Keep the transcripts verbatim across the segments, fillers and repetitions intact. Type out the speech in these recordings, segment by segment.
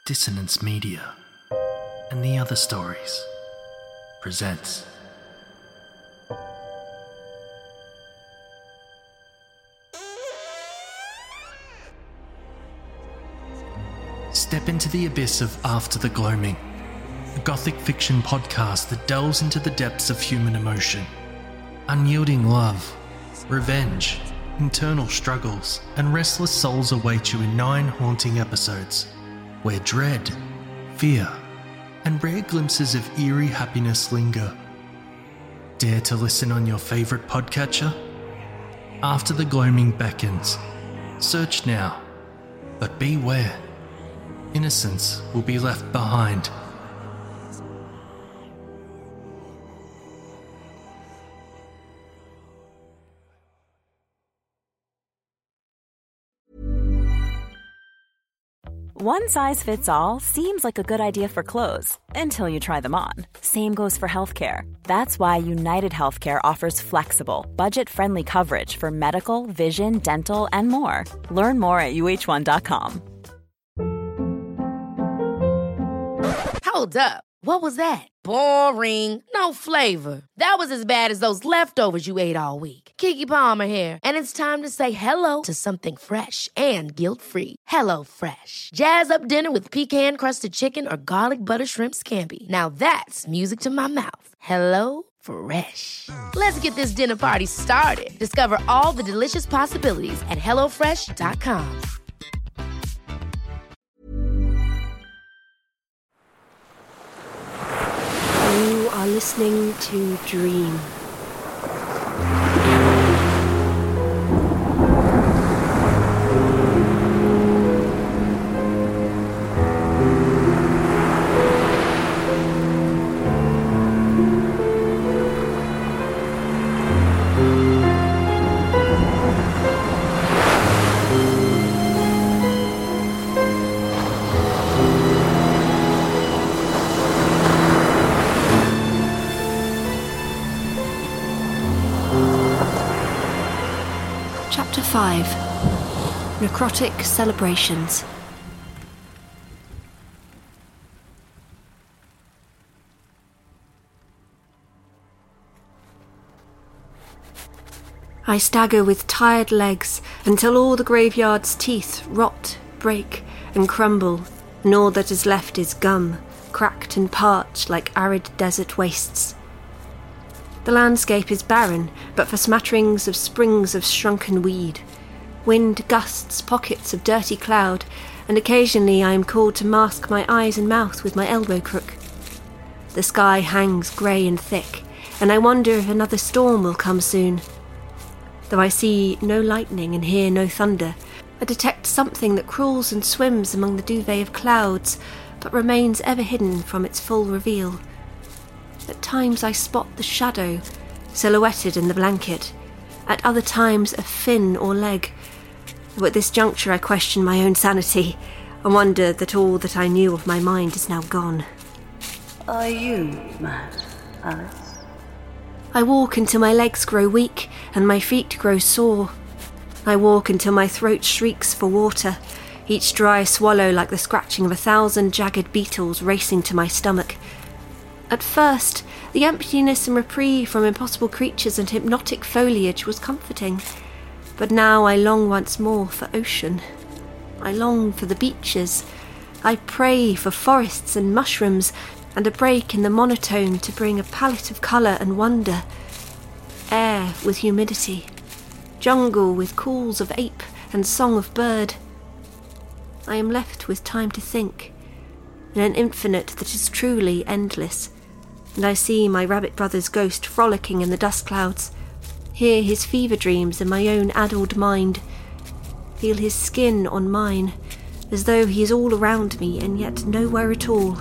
Dissonance Media and the Other Stories presents Step into the abyss of After the Gloaming, a gothic fiction podcast that delves into the depths of human emotion, unyielding love, revenge, internal struggles, and restless souls await you in nine haunting episodes, where dread, fear, and rare glimpses of eerie happiness linger. Dare to listen on your favourite podcatcher? After the Gloaming beckons. Search now, but beware. Innocence will be left behind. One size fits all seems like a good idea for clothes until you try them on. Same goes for healthcare. That's why United Healthcare offers flexible, budget-friendly coverage for medical, vision, dental, and more. Learn more at U H one dot com. Hold up. What was that? Boring. No flavor. That was as bad as those leftovers you ate all week. Keke Palmer here, and it's time to say hello to something fresh and guilt-free. Hello Fresh. Jazz up dinner with pecan-crusted chicken or garlic butter shrimp scampi. Now that's music to my mouth. Hello Fresh. Let's get this dinner party started. Discover all the delicious possibilities at hello fresh dot com. You are listening to Dream. Chapter five. Necrotic Celebrations. I stagger with tired legs until all the graveyard's teeth rot, break, and crumble, and all that is left is gum, cracked and parched like arid desert wastes. The landscape is barren, but for smatterings of springs of shrunken weed. Wind gusts pockets of dirty cloud, and occasionally I am called to mask my eyes and mouth with my elbow crook. The sky hangs grey and thick, and I wonder if another storm will come soon. Though I see no lightning and hear no thunder, I detect something that crawls and swims among the duvet of clouds, but remains ever hidden from its full reveal. At times I spot the shadow, silhouetted in the blanket. At other times a fin or leg. Though at this juncture I question my own sanity, and wonder that all that I knew of my mind is now gone. Are you mad, Alice? I walk until my legs grow weak, and my feet grow sore. I walk until my throat shrieks for water, each dry swallow like the scratching of a thousand jagged beetles racing to my stomach. At first, the emptiness and reprieve from impossible creatures and hypnotic foliage was comforting, but now I long once more for ocean. I long for the beaches. I pray for forests and mushrooms, and a break in the monotone to bring a palette of colour and wonder. Air with humidity, jungle with calls of ape and song of bird. I am left with time to think, in an infinite that is truly endless. And I see my rabbit brother's ghost frolicking in the dust clouds, hear his fever dreams in my own addled mind, feel his skin on mine, as though he is all around me and yet nowhere at all.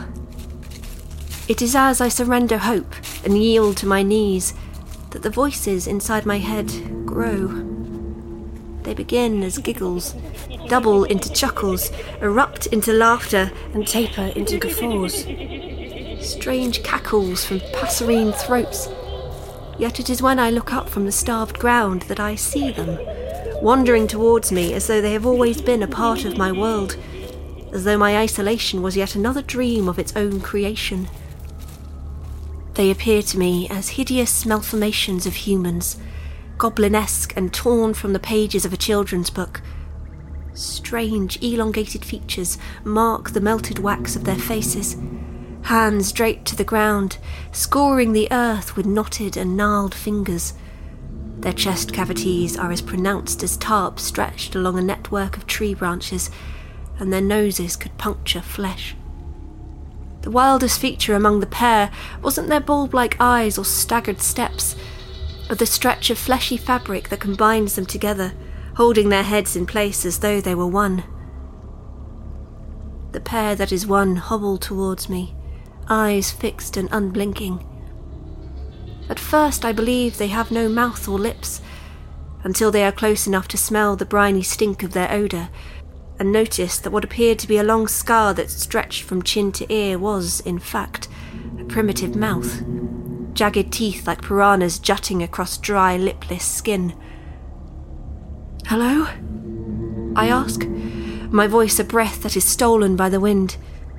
It is as I surrender hope and yield to my knees that the voices inside my head grow. They begin as giggles, double into chuckles, erupt into laughter, and taper into guffaws. Strange cackles from passerine throats. Yet it is when I look up from the starved ground that I see them, wandering towards me as though they have always been a part of my world. as though my isolation was yet another dream of its own creation. They appear to me as hideous malformations of humans, goblinesque and torn from the pages of a children's book. Strange, elongated features mark the melted wax of their faces, hands draped to the ground, scoring the earth with knotted and gnarled fingers. Their chest cavities are as pronounced as tarps stretched along a network of tree branches, and their noses could puncture flesh. The wildest feature among the pair wasn't their bulb-like eyes or staggered steps, but the stretch of fleshy fabric that combines them together, holding their heads in place as though they were one. The pair that is one hobble towards me, eyes fixed and unblinking. At first I believe they have no mouth or lips, until they are close enough to smell the briny stink of their odour, and notice that what appeared to be a long scar that stretched from chin to ear was, in fact, a primitive mouth, jagged teeth like piranhas jutting across dry, lipless skin. "Hello?" I ask, my voice a breath that is stolen by the wind.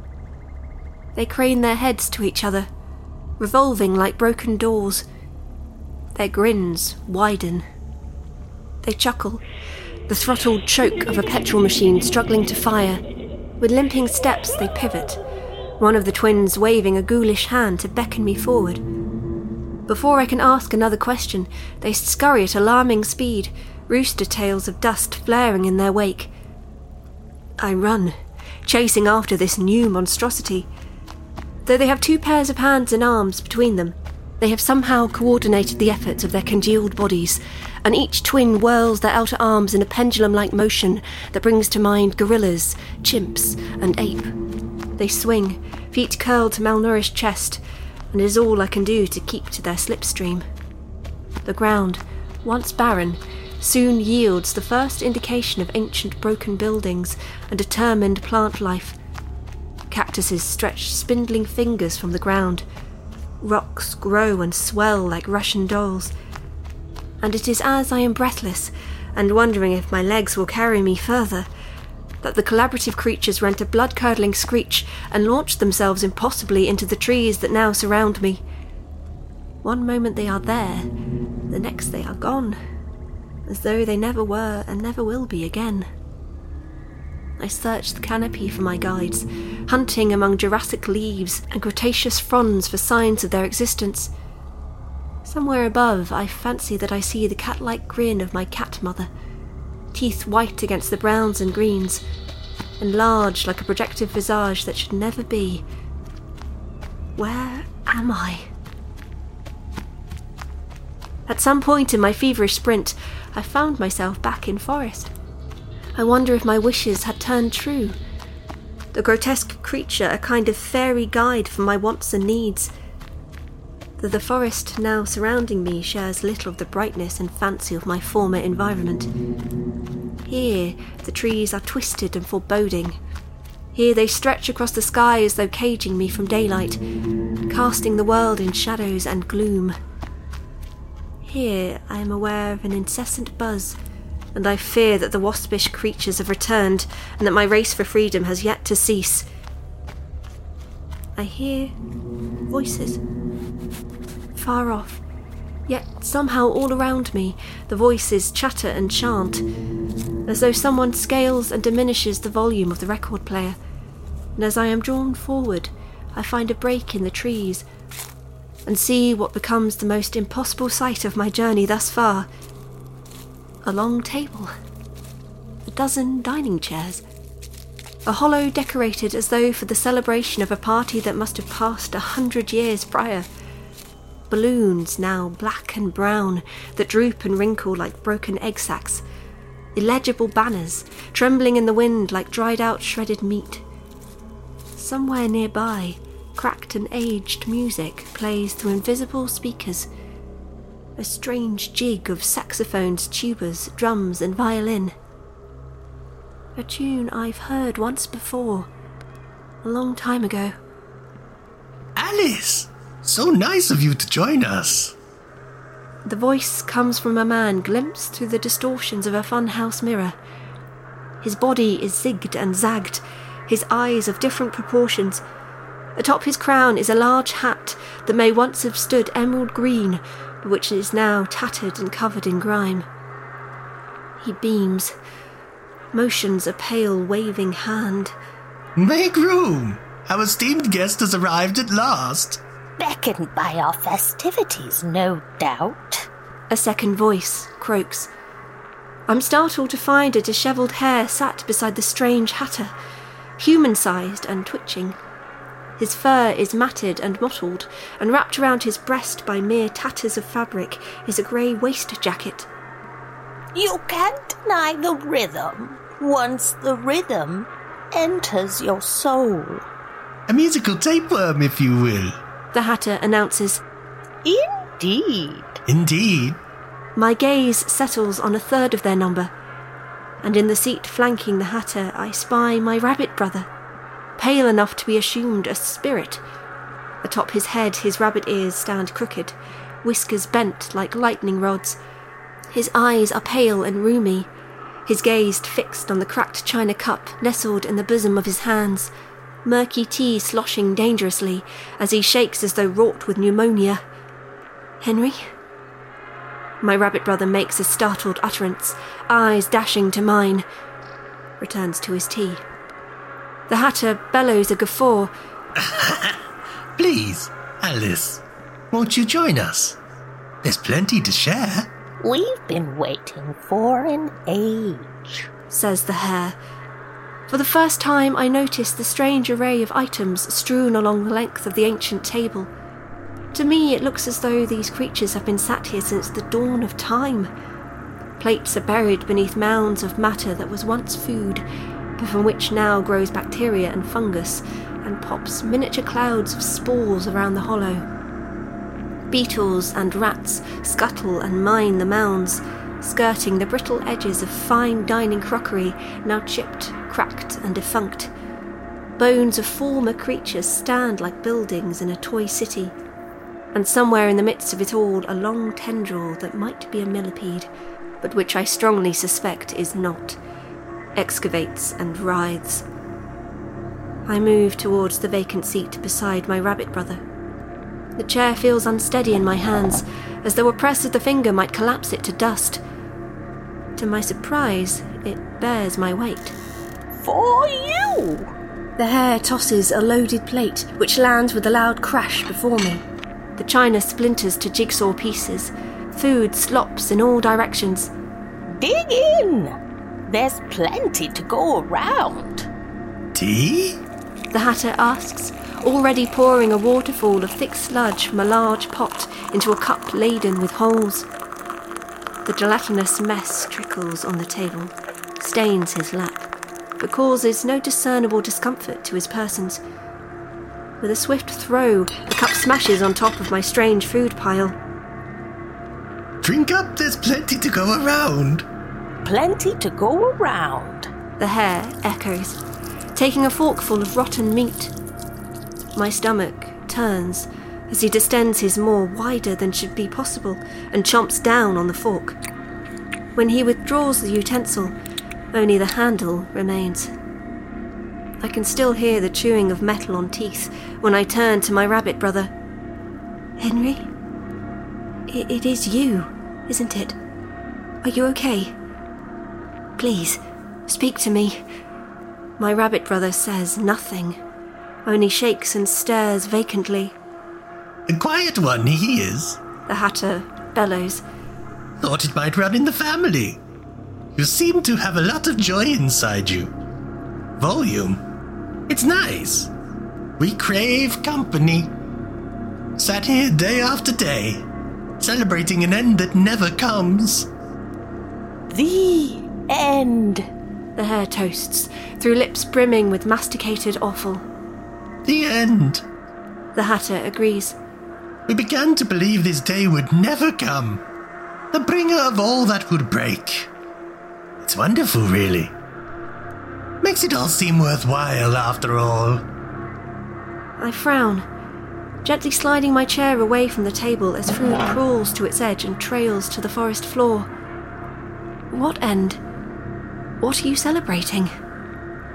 They crane their heads to each other, revolving like broken doors. Their grins widen. They chuckle, the throttled choke of a petrol machine struggling to fire. With limping steps they pivot, one of the twins waving a ghoulish hand to beckon me forward. Before I can ask another question, they scurry at alarming speed, rooster tails of dust flaring in their wake. I run, chasing after this new monstrosity. Though they have two pairs of hands and arms between them, they have somehow coordinated the efforts of their congealed bodies, and each twin whirls their outer arms in a pendulum-like motion that brings to mind gorillas, chimps, and ape. They swing, feet curled to malnourished chest, and it is all I can do to keep to their slipstream. The ground, once barren, soon yields the first indication of ancient broken buildings and determined plant life. Cactuses stretch spindling fingers from the ground. Rocks grow and swell like Russian dolls. And it is as I am breathless and wondering if my legs will carry me further that the collaborative creatures rent a blood-curdling screech and launch themselves impossibly into the trees that now surround me. One moment they are there, the next they are gone, as though they never were and never will be again. I search the canopy for my guides, hunting among Jurassic leaves and Cretaceous fronds for signs of their existence. Somewhere above, I fancy that I see the cat-like grin of my cat mother, teeth white against the browns and greens, enlarged like a projective visage that should never be. Where am I? At some point in my feverish sprint, I found myself back in forest. I wonder if my wishes had turned true. The grotesque creature a kind of fairy guide for my wants and needs. Though the forest now surrounding me shares little of the brightness and fancy of my former environment. Here, the trees are twisted and foreboding. Here they stretch across the sky as though caging me from daylight, casting the world in shadows and gloom. Here I am aware of an incessant buzz, and I fear that the waspish creatures have returned and that my race for freedom has yet to cease. I hear voices. Far off, yet somehow all around me, the voices chatter and chant, as though someone scales and diminishes the volume of the record player, and as I am drawn forward, I find a break in the trees, and see what becomes the most impossible sight of my journey thus far. A long table, a dozen dining chairs, a hollow decorated as though for the celebration of a party that must have passed a hundred years prior. Balloons, now black and brown, that droop and wrinkle like broken egg sacs. Illegible banners, trembling in the wind like dried-out shredded meat. Somewhere nearby, cracked and aged music plays through invisible speakers. A strange jig of saxophones, tubas, drums, and violin. A tune I've heard once before, a long time ago. Alice! So nice of you to join us. The voice comes from a man glimpsed through the distortions of a funhouse mirror. His body is zigged and zagged, his eyes of different proportions. Atop his crown is a large hat that may once have stood emerald green, but which is now tattered and covered in grime. He beams, motions a pale, waving hand. Make room! Our esteemed guest has arrived at last. Beckoned by our festivities, no doubt. A second voice croaks. I'm startled to find a dishevelled hare sat beside the strange hatter, human-sized and twitching. His fur is matted and mottled, and wrapped around his breast by mere tatters of fabric is a grey waist jacket. You can't deny the rhythm once the rhythm enters your soul. A musical tapeworm, if you will. The hatter announces. Indeed. Indeed. My gaze settles on a third of their number, and in the seat flanking the hatter I spy my rabbit brother, pale enough to be assumed a spirit. Atop his head his rabbit ears stand crooked, whiskers bent like lightning rods. His eyes are pale and rheumy, his gaze fixed on the cracked china cup nestled in the bosom of his hands, murky tea sloshing dangerously as he shakes as though wrought with pneumonia. Henry? My rabbit brother makes a startled utterance, eyes dashing to mine, returns to his tea. The hatter bellows a guffaw. Please, Alice, won't you join us? There's plenty to share. We've been waiting for an age, says the hare. For the first time I notice the strange array of items strewn along the length of the ancient table. To me it looks as though these creatures have been sat here since the dawn of time. Plates are buried beneath mounds of matter that was once food, but from which now grows bacteria and fungus, and pops miniature clouds of spores around the hollow. Beetles and rats scuttle and mine the mounds, skirting the brittle edges of fine dining crockery now chipped, cracked and defunct. Bones of former creatures stand like buildings in a toy city, and somewhere in the midst of it all a long tendril that might be a millipede, but which I strongly suspect is not, excavates and writhes. I move towards the vacant seat beside my rabbit brother. The chair feels unsteady in my hands, as though a press of the finger might collapse it to dust. To my surprise, it bears my weight. For you! The hare tosses a loaded plate, which lands with a loud crash before me. The china splinters to jigsaw pieces. Food slops in all directions. Dig in! There's plenty to go around. Tea? The hatter asks, already pouring a waterfall of thick sludge from a large pot into a cup laden with holes. The gelatinous mess trickles on the table, stains his lap, but causes no discernible discomfort to his persons. With a swift throw, the cup smashes on top of my strange food pile. Drink up, there's plenty to go around. Plenty to go around, the hare echoes, taking a forkful of rotten meat. My stomach turns as he distends his maw wider than should be possible and chomps down on the fork. When he withdraws the utensil, only the handle remains. I can still hear the chewing of metal on teeth when I turn to my rabbit brother. Henry? I- it is you, isn't it? Are you okay? Please, speak to me. My rabbit brother says nothing, only shakes and stares vacantly. A quiet one he is, the hatter bellows. Thought it might run in the family. You seem to have a lot of joy inside you. Volume. It's nice. We crave company. Sat here day after day, celebrating an end that never comes. The end, the hare toasts, through lips brimming with masticated offal. The end, the hatter agrees. We began to believe this day would never come. The bringer of all that would break. It's wonderful, really. Makes it all seem worthwhile, after all. I frown, gently sliding my chair away from the table as food crawls to its edge and trails to the forest floor. What end? What are you celebrating?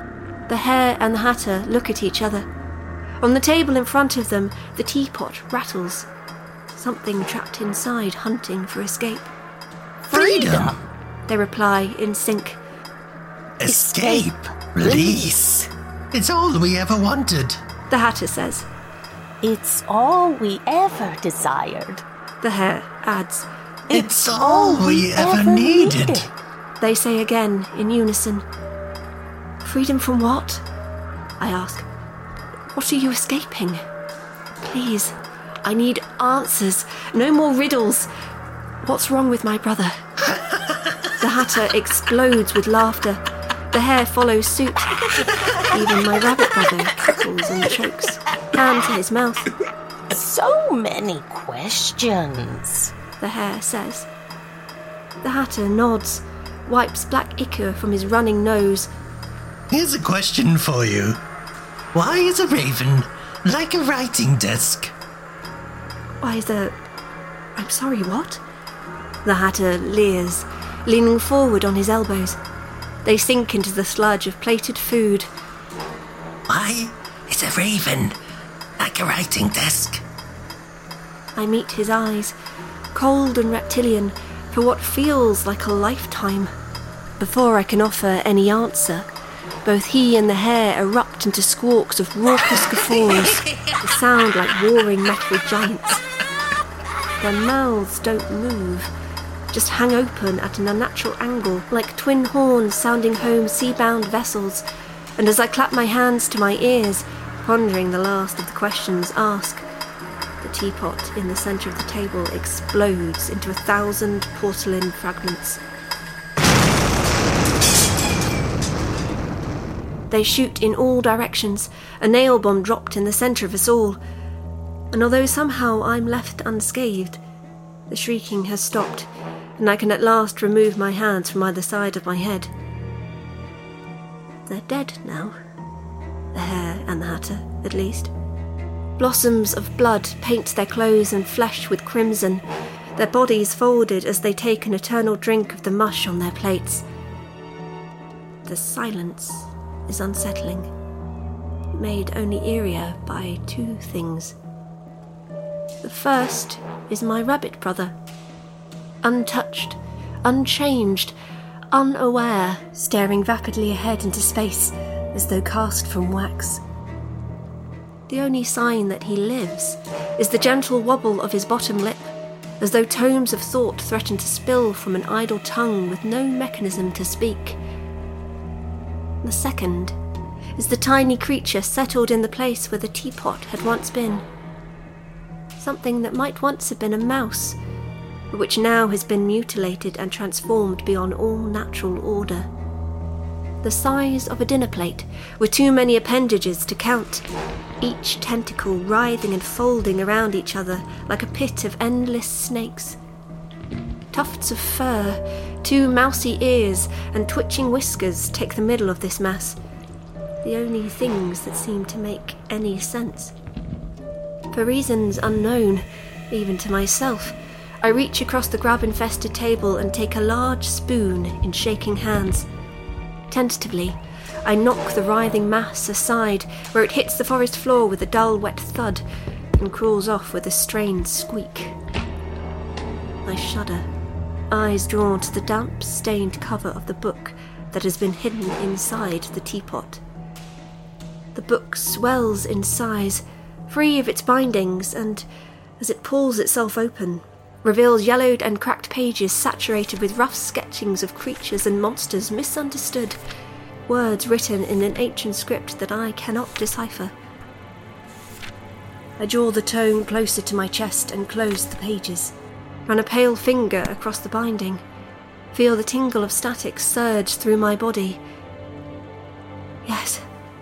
The Hare and the Hatter look at each other. On the table in front of them, the teapot rattles. Something trapped inside hunting for escape. Freedom! They reply in sync. Escape! Release! It's all we ever wanted. The Hatter says. It's all we ever desired. The Hare adds. It's all we ever needed. They say again in unison. Freedom from what? I ask. What are you escaping? Please, I need answers. No more riddles. What's wrong with my brother? The Hatter explodes with laughter. The Hare follows suit. Even my rabbit brother cackles and chokes, hand to his mouth. So many questions, the Hare says. The Hatter nods, wipes black ichor from his running nose. Here's a question for you. Why is a raven like a writing desk? Why is a... I'm sorry, what? The Hatter leers, leaning forward on his elbows. They sink into the sludge of plated food. Why is a raven like a writing desk? I meet his eyes, cold and reptilian, for what feels like a lifetime. Before I can offer any answer, both he and the Hare erupt into squawks of raucous guffaws that sound like warring metal giants. Their mouths don't move, just hang open at an unnatural angle, like twin horns sounding home sea-bound vessels, and as I clap my hands to my ears, pondering the last of the questions asked, the teapot in the centre of the table explodes into a thousand porcelain fragments. They shoot in all directions, a nail bomb dropped in the centre of us all. And although somehow I'm left unscathed, the shrieking has stopped, and I can at last remove my hands from either side of my head. They're dead now. The Hare and the Hatter, at least. Blossoms of blood paint their clothes and flesh with crimson, their bodies folded as they take an eternal drink of the mush on their plates. The silence is unsettling, made only eerier by two things. The first is my rabbit brother, untouched, unchanged, unaware, staring vapidly ahead into space as though cast from wax. The only sign that he lives is the gentle wobble of his bottom lip, as though tomes of thought threaten to spill from an idle tongue with no mechanism to speak. The second is the tiny creature settled in the place where the teapot had once been. Something that might once have been a mouse, but which now has been mutilated and transformed beyond all natural order. The size of a dinner plate, with too many appendages to count, each tentacle writhing and folding around each other like a pit of endless snakes. Tufts of fur, two mousy ears, and twitching whiskers take the middle of this mass, the only things that seem to make any sense. For reasons unknown, even to myself, I reach across the grub-infested table and take a large spoon in shaking hands. Tentatively, I knock the writhing mass aside, where it hits the forest floor with a dull, wet thud and crawls off with a strained squeak. I shudder, eyes drawn to the damp, stained cover of the book that has been hidden inside the teapot. The book swells in size, free of its bindings, and, as it pulls itself open, reveals yellowed and cracked pages saturated with rough sketchings of creatures and monsters misunderstood, words written in an ancient script that I cannot decipher. I draw the tome closer to my chest and close the pages, run a pale finger across the binding, feel the tingle of static surge through my body. Yes,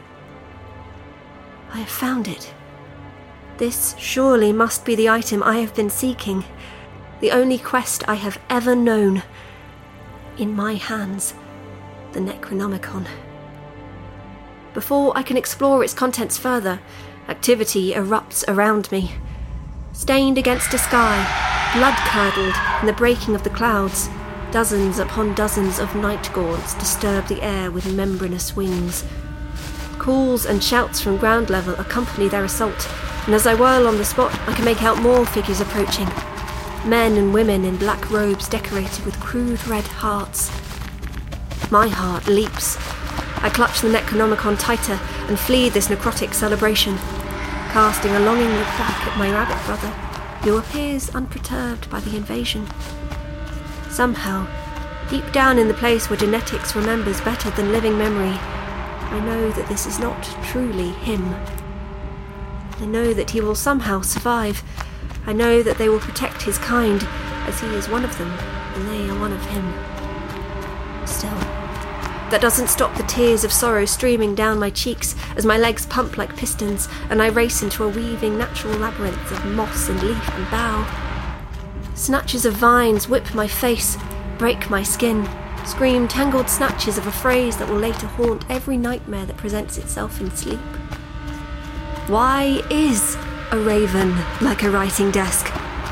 I have found it. This surely must be the item I have been seeking, the only quest I have ever known. In my hands, the Necronomicon. Before I can explore its contents further, activity erupts around me. Stained against a sky, blood-curdled in the breaking of the clouds, dozens upon dozens of night gaunts disturb the air with membranous wings. Calls and shouts from ground level accompany their assault, and as I whirl on the spot, I can make out more figures approaching. Men and women in black robes decorated with crude red hearts. My heart leaps. I clutch the Necronomicon tighter and flee this necrotic celebration, casting a longing look back at my rabbit brother, who appears unperturbed by the invasion. Somehow, deep down in the place where genetics remembers better than living memory, I know that this is not truly him. I know that he will somehow survive. I know that they will protect his kind, as he is one of them, and they are one of him. Still, that doesn't stop the tears of sorrow streaming down my cheeks as my legs pump like pistons, and I race into a weaving natural labyrinth of moss and leaf and bough. Snatches of vines whip my face, break my skin, scream tangled snatches of a phrase that will later haunt every nightmare that presents itself in sleep. Why is a raven like a writing desk?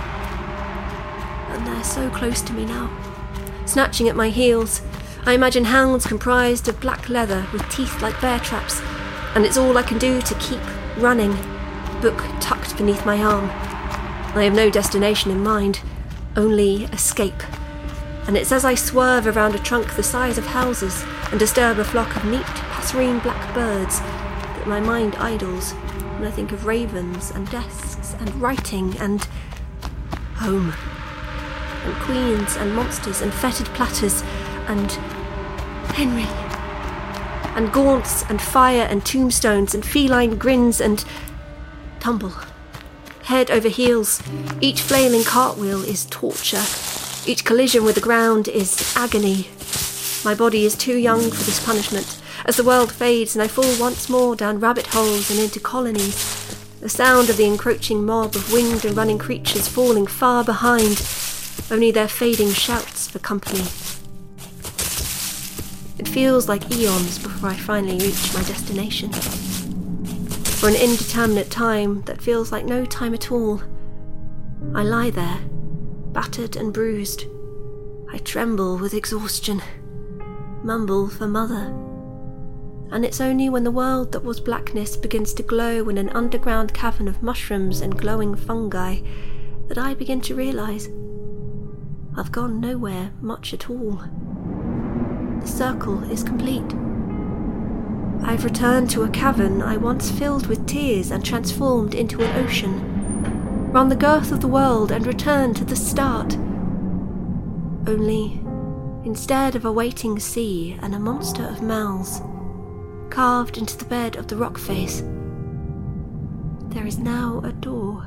And they're so close to me now, snatching at my heels. I imagine hounds comprised of black leather with teeth like bear traps, and it's all I can do to keep running, book tucked beneath my arm. I have no destination in mind, only escape. And it's as I swerve around a trunk the size of houses and disturb a flock of neat passerine black birds that my mind idles when I think of ravens and desks and writing and home, and queens and monsters and fetid platters and Henry, and gaunts and fire and tombstones and feline grins and tumble, head over heels. Each flailing cartwheel is torture. Each collision with the ground is agony. My body is too young for this punishment. As the world fades and I fall once more down rabbit holes and into colonies, the sound of the encroaching mob of winged and running creatures falling far behind, only their fading shouts for company. It feels like eons before I finally reach my destination. For an indeterminate time that feels like no time at all, I lie there, battered and bruised. I tremble with exhaustion, mumble for mother. And it's only when the world that was blackness begins to glow in an underground cavern of mushrooms and glowing fungi that I begin to realise I've gone nowhere much at all. The circle is complete. I've returned to a cavern I once filled with tears and transformed into an ocean, run the girth of the world and returned to the start. Only, instead of a waiting sea and a monster of mouths, carved into the bed of the rock face, there is now a door.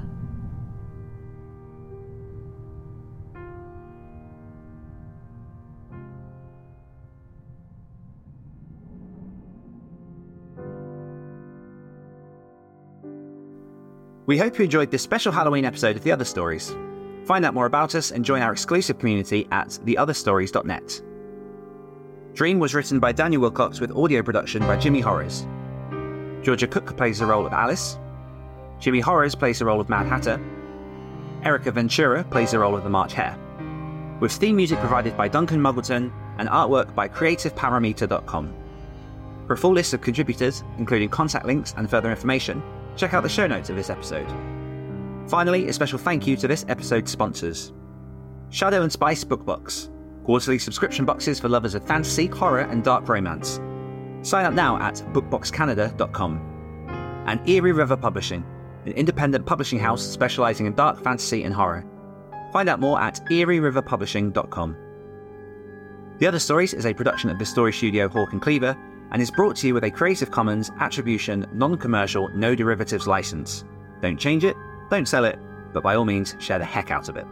We hope you enjoyed this special Halloween episode of The Other Stories. Find out more about us and join our exclusive community at the other stories dot net. Dream was written by Daniel Wilcox with audio production by Jimmy Horrors. Georgia Cook plays the role of Alice. Jimmy Horrors plays the role of Mad Hatter. Erica Ventura plays the role of the March Hare. With theme music provided by Duncan Muggleton and artwork by creative parameter dot com. For a full list of contributors, including contact links and further information, check out the show notes of this episode. Finally, a special thank you to this episode's sponsors. Shadow and Spice Bookbox, quarterly subscription boxes for lovers of fantasy, horror and dark romance. Sign up now at bookbox canada dot com. And Erie River Publishing, an independent publishing house specialising in dark fantasy and horror. Find out more at erie river publishing dot com. The Other Stories is a production of the Story Studio Hawk and Cleaver and is brought to you with a Creative Commons Attribution Non-Commercial No Derivatives license. Don't change it, don't sell it, but by all means share the heck out of it.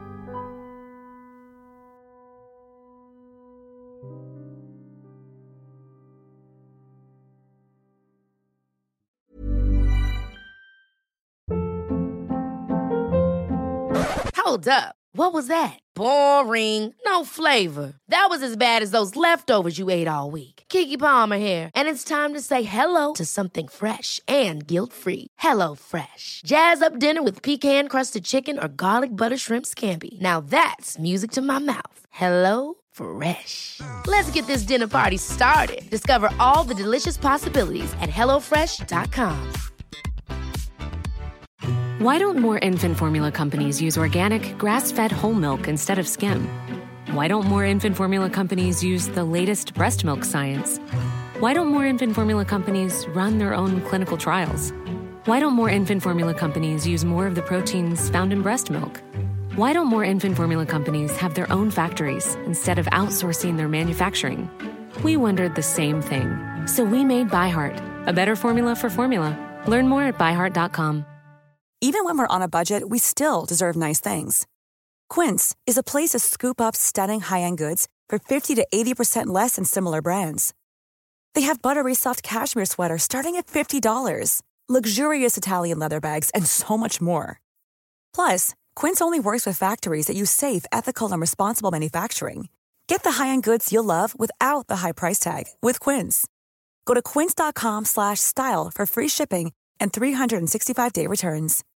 Hold up. What was that? Boring. No flavor. That was as bad as those leftovers you ate all week. Keke Palmer here, and it's time to say hello to something fresh and guilt-free. Hello Fresh. Jazz up dinner with pecan-crusted chicken or garlic butter shrimp scampi. Now that's music to my mouth. Hello Fresh. Let's get this dinner party started. Discover all the delicious possibilities at hello fresh dot com. Why don't more infant formula companies use organic, grass-fed whole milk instead of skim? Why don't more infant formula companies use the latest breast milk science? Why don't more infant formula companies run their own clinical trials? Why don't more infant formula companies use more of the proteins found in breast milk? Why don't more infant formula companies have their own factories instead of outsourcing their manufacturing? We wondered the same thing. So we made ByHeart, a better formula for formula. Learn more at by heart dot com. Even when we're on a budget, we still deserve nice things. Quince is a place to scoop up stunning high-end goods for fifty to eighty percent less than similar brands. They have buttery soft cashmere sweaters starting at fifty dollars, luxurious Italian leather bags, and so much more. Plus, Quince only works with factories that use safe, ethical, and responsible manufacturing. Get the high-end goods you'll love without the high price tag with Quince. Go to quince dot com slash style for free shipping and three sixty-five day returns.